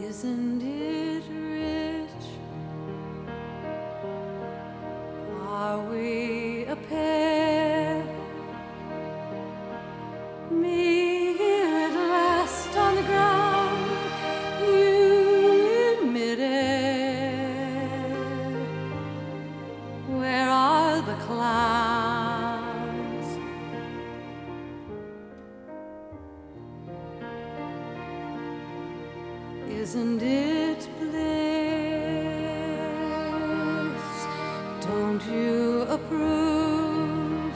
Isn't it rich? Are we a pair? Me here at last on the ground, you in midair. Where are the clowns? Isn't it bliss? Don't you approve?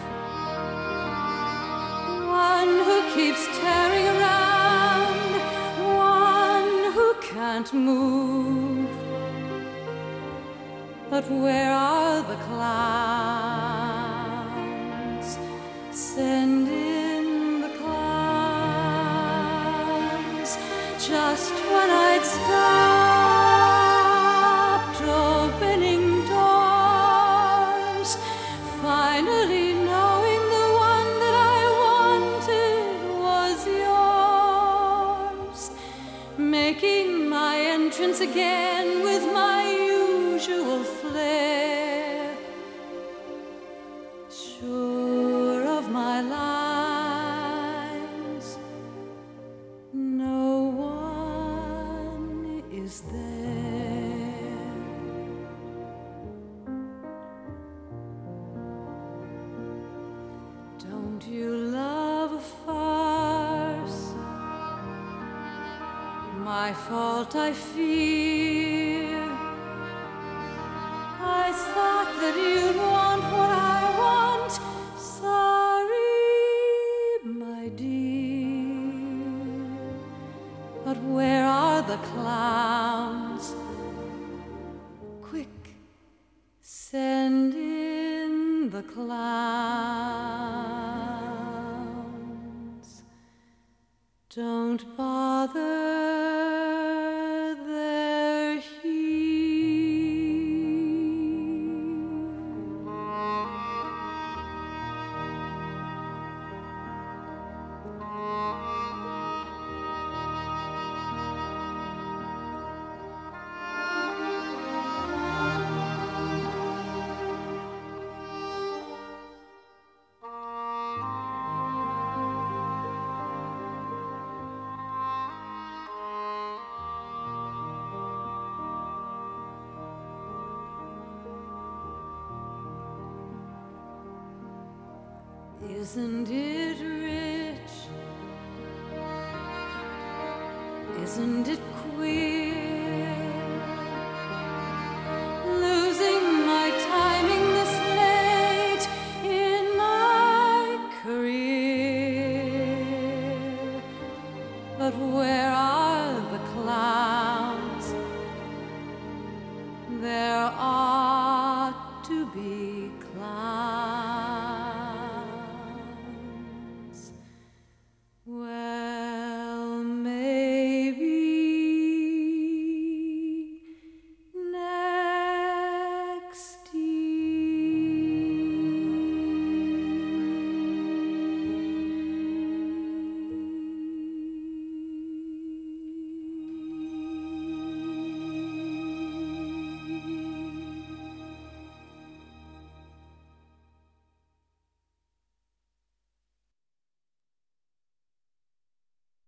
One who keeps tearing around, one who can't move. But where are the clowns? Send in the clowns. Just when I'd stopped opening doors, finally knowing the one that I wanted was yours, making my entrance again with my usual flair, sure of my lines, no one is there. Don't you love a farce? My fault, I fear. I thought that you'd want what I want. Sorry, my dear. But where are the clowns? Quick, send in the clowns. Don't bother, they're Isn't it rich? Isn't it queer?